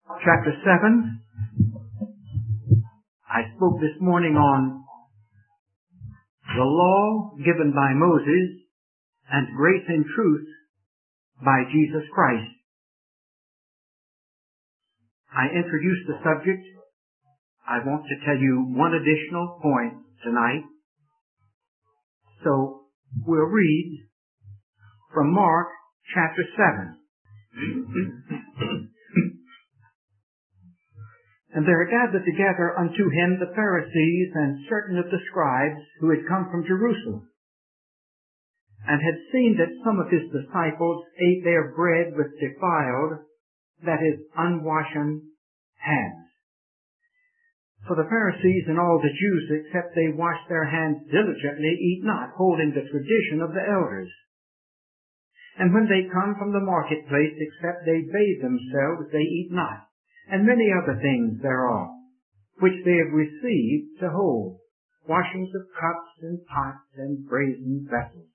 chapter 7. I spoke this morning on the law given by Moses and grace and truth by Jesus Christ. I introduced the subject. I want to tell you one additional point tonight. So we'll read from Mark chapter 7. And there gathered together unto him the Pharisees and certain of the scribes who had come from Jerusalem, and had seen that some of his disciples ate their bread with defiled, that is, unwashen hands. For the Pharisees and all the Jews, except they wash their hands diligently, eat not, holding the tradition of the elders. And when they come from the marketplace, except they bathe themselves, they eat not, and many other things thereof, which they have received to hold, washings of cups and pots and brazen vessels.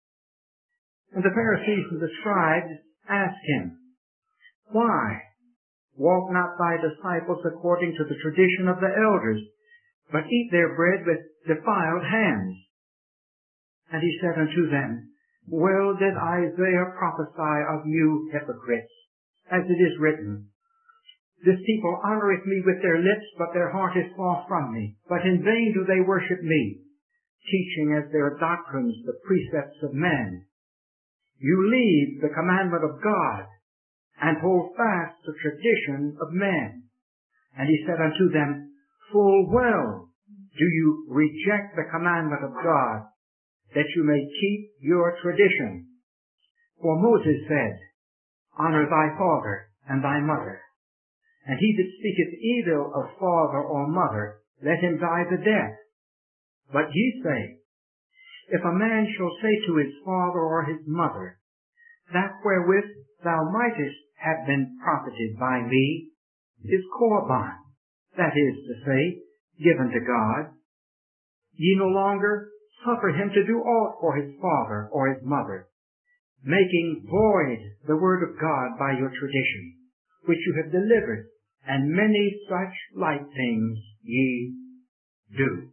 And the Pharisees and the scribes asked him, Why walk not thy disciples according to the tradition of the elders, but eat their bread with defiled hands? And he said unto them, Well did Isaiah prophesy of you hypocrites, as it is written, This people honoreth me with their lips, but their heart is far from me. But in vain do they worship me, teaching as their doctrines the precepts of men. You leave the commandment of God, and hold fast the tradition of men. And he said unto them, Full well do you reject the commandment of God, that you may keep your tradition. For Moses said, Honor thy father and thy mother. And he that speaketh evil of father or mother, let him die the death. But ye say, If a man shall say to his father or his mother, That wherewith thou mightest have been profited by me is Korban, that is to say, given to God, ye no longer suffer him to do aught for his father or his mother, making void the word of God by your tradition, which you have delivered, and many such like things ye do.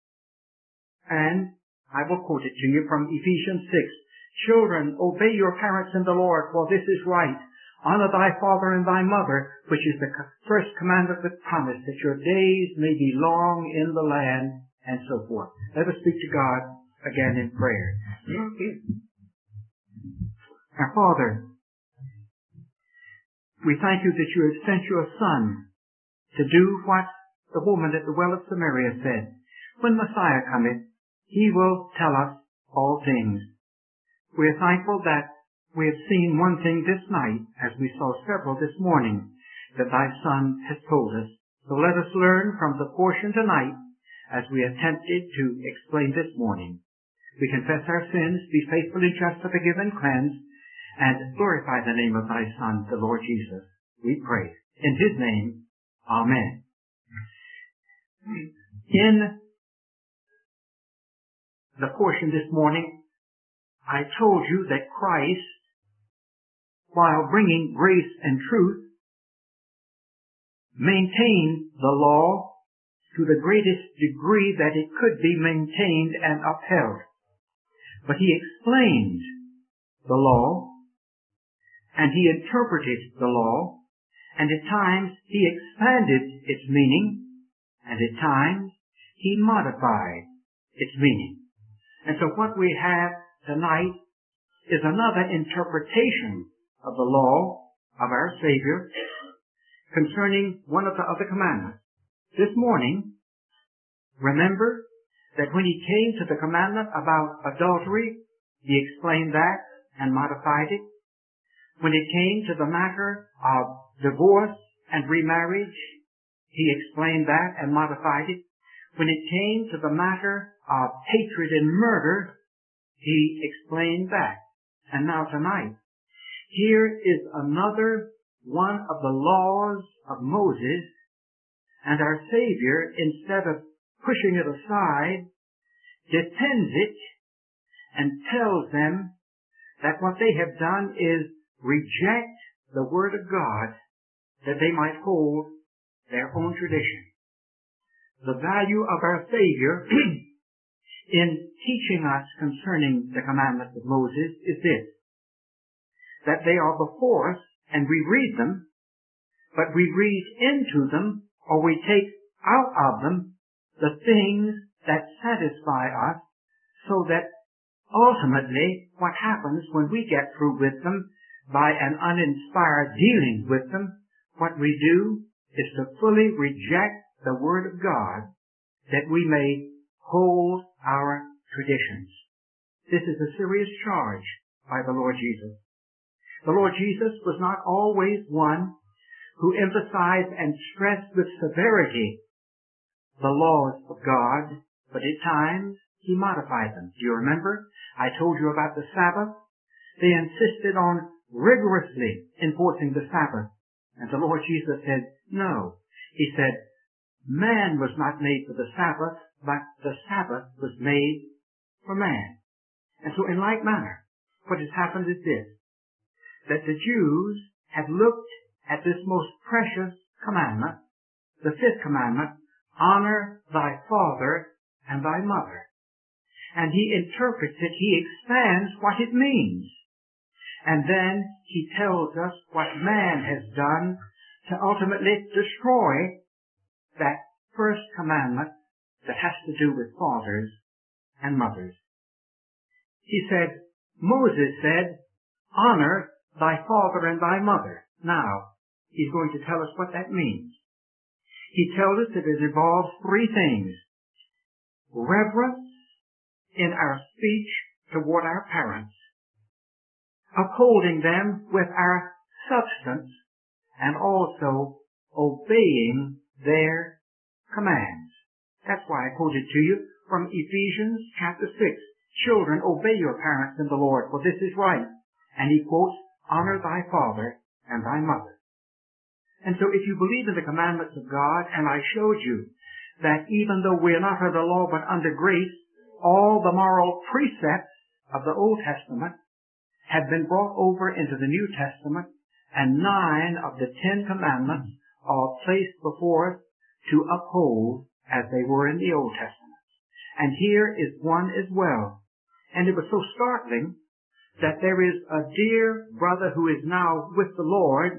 And I will quote it to you from Ephesians 6. Children, obey your parents in the Lord, for this is right. Honor thy father and thy mother, which is the first commandment with promise, that your days may be long in the land, and so forth. Let us speak to God again in prayer. Our Father, we thank you that you have sent your Son to do what the woman at the well of Samaria said. When Messiah cometh, he will tell us all things. We are thankful that we have seen one thing this night, as we saw several this morning, that thy Son has told us. So let us learn from the portion tonight, as we attempted to explain this morning. We confess our sins, be faithfully just to forgive and cleanse, and glorify the name of thy Son, the Lord Jesus. We pray. In his name, amen. In the portion this morning, I told you that Christ, while bringing grace and truth, maintained the law to the greatest degree that it could be maintained and upheld. But he explained the law, and he interpreted the law, and at times he expanded its meaning, and at times he modified its meaning. And so what we have tonight is another interpretation of the law of our Savior concerning one of the other commandments. This morning, remember that when he came to the commandment about adultery, he explained that and modified it. When it came to the matter of divorce and remarriage, he explained that and modified it. When it came to the matter of hatred and murder, he explained that. And now tonight, here is another one of the laws of Moses, and our Savior, instead of pushing it aside, defends it and tells them that what they have done is reject the Word of God that they might hold their own tradition. The value of our Savior in teaching us concerning the commandments of Moses is this, that they are before us and we read them, but we read into them or we take out of them the things that satisfy us, so that ultimately what happens when we get through with them by an uninspired dealing with them, what we do is to fully reject the Word of God that we may hold our traditions. This is a serious charge by the Lord Jesus. The Lord Jesus was not always one who emphasized and stressed with severity the laws of God, but at times he modified them. Do you remember? I told you about the Sabbath. They insisted on rigorously enforcing the Sabbath. And the Lord Jesus said, no. He said, man was not made for the Sabbath, but the Sabbath was made for man. And so in like manner, what has happened is this, that the Jews had looked at this most precious commandment, the fifth commandment, honor thy father and thy mother. And he interprets it, he expands what it means. And then he tells us what man has done to ultimately destroy that first commandment that has to do with fathers and mothers. He said, Moses said, honor thy father and thy mother. Now, he's going to tell us what that means. He tells us that it involves three things. Reverence in our speech toward our parents, upholding them with our substance, and also obeying their commands. That's why I quoted to you from Ephesians chapter 6. Children, obey your parents in the Lord, for this is right. And he quotes, honor thy father and thy mother. And so if you believe in the commandments of God, and I showed you that even though we're not under law but under grace, all the moral precepts of the Old Testament have been brought over into the New Testament, and 9 of the 10 commandments are placed before us to uphold as they were in the Old Testament. And here is one as well. And it was so startling that there is a dear brother who is now with the Lord,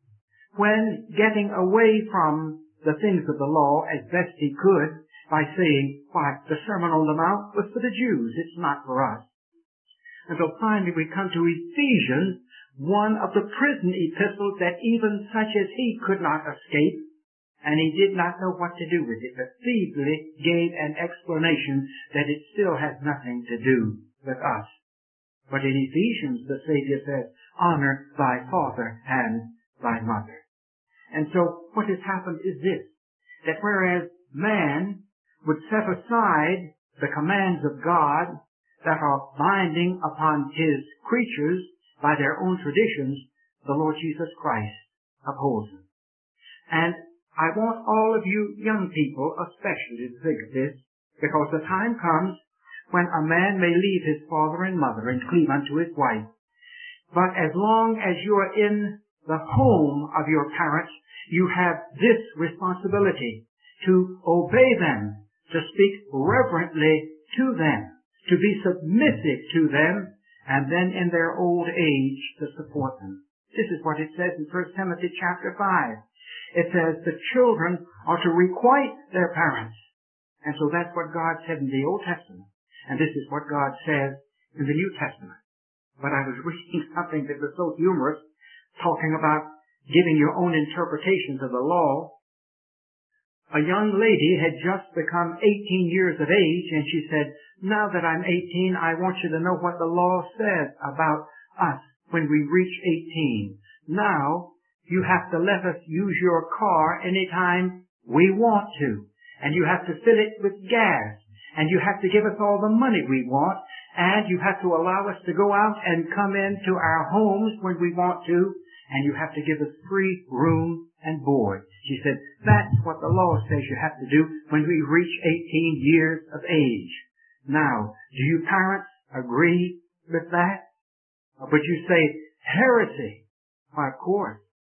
when getting away from the things of the law as best he could by saying, why, the Sermon on the Mount was for the Jews, it's not for us. And so finally we come to Ephesians, one of the prison epistles that even such as he could not escape, and he did not know what to do with it, but feebly gave an explanation that it still has nothing to do with us. But in Ephesians, the Savior says, honor thy father and thy mother. And so what has happened is this, that whereas man would set aside the commands of God that are binding upon his creatures by their own traditions, the Lord Jesus Christ upholds them. And I want all of you young people especially to think of this, because the time comes when a man may leave his father and mother and cleave unto his wife. But as long as you are in the home of your parents, you have this responsibility to obey them, to speak reverently to them, to be submissive to them, and then in their old age to support them. This is what it says in 1 Timothy chapter 5. It says the children are to requite their parents. And so that's what God said in the Old Testament. And this is what God says in the New Testament. But I was reading something that was so humorous, talking about giving your own interpretations of the law. A young lady had just become 18 years of age, and she said, now that I'm 18, I want you to know what the law says about us when we reach 18. Now, you have to let us use your car anytime we want to. And you have to fill it with gas. And you have to give us all the money we want. And you have to allow us to go out and come into our homes when we want to. And you have to give us free room and board. She said, that's what the law says you have to do when we reach 18 years of age. Now, do you parents agree with that? Or would you say, heresy? Why, of course.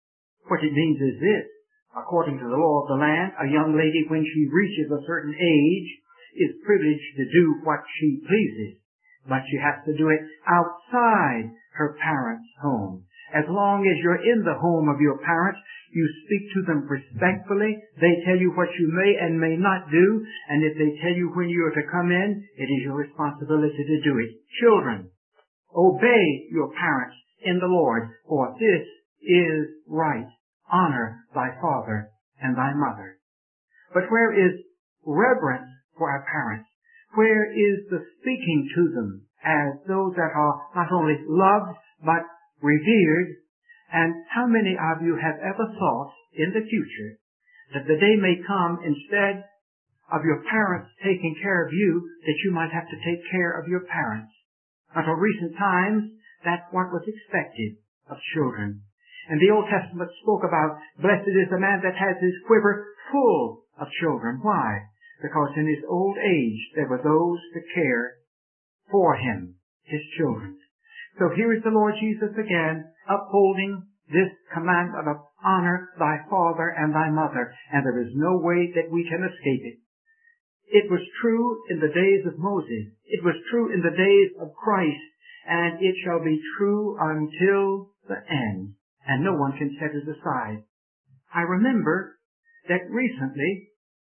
What it means is this. According to the law of the land, a young lady, when she reaches a certain age, is privileged to do what she pleases. But she has to do it outside her parents' home. As long as you're in the home of your parents, you speak to them respectfully. They tell you what you may and may not do. And if they tell you when you are to come in, it is your responsibility to do it. Children, obey your parents in the Lord, for this is right. Honor thy father and thy mother. But where is reverence for our parents? Where is the speaking to them as those that are not only loved but revered? And how many of you have ever thought in the future that the day may come, instead of your parents taking care of you, that you might have to take care of your parents? Until recent times, that's what was expected of children. And the Old Testament spoke about, blessed is the man that has his quiver full of children. Why? Because in his old age there were those to care for him, his children. So here is the Lord Jesus again, upholding this commandment of honor thy father and thy mother, and there is no way that we can escape it. It was true in the days of Moses. It was true in the days of Christ, and it shall be true until the end. And no one can set it aside. I remember that recently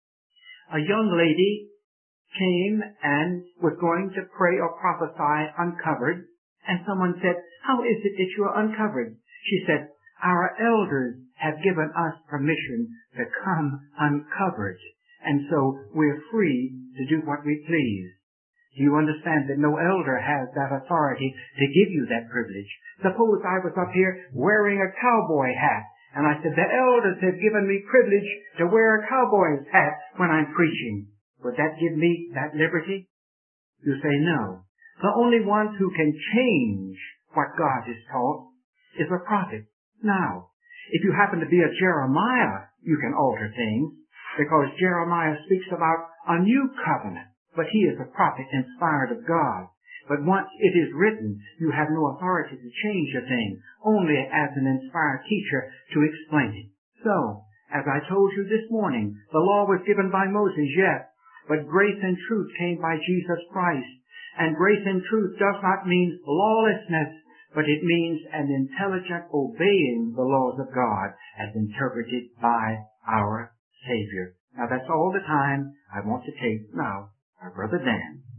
a young lady came and was going to pray or prophesy uncovered, and someone said, how is it that you are uncovered? She said, our elders have given us permission to come uncovered, and so we're free to do what we please. Do you understand that no elder has that authority to give you that privilege? Suppose I was up here wearing a cowboy hat, and I said, the elders have given me privilege to wear a cowboy's hat when I'm preaching. Would that give me that liberty? You say no. The only one who can change what God has taught is a prophet. Now, if you happen to be a Jeremiah, you can alter things, because Jeremiah speaks about a new covenant. But he is a prophet inspired of God. But once it is written, you have no authority to change a thing, only as an inspired teacher to explain it. So, as I told you this morning, the law was given by Moses, yes, but grace and truth came by Jesus Christ. And grace and truth does not mean lawlessness, but it means an intelligent obeying the laws of God as interpreted by our Savior. Now that's all the time I want to take now. Our Brother Dan.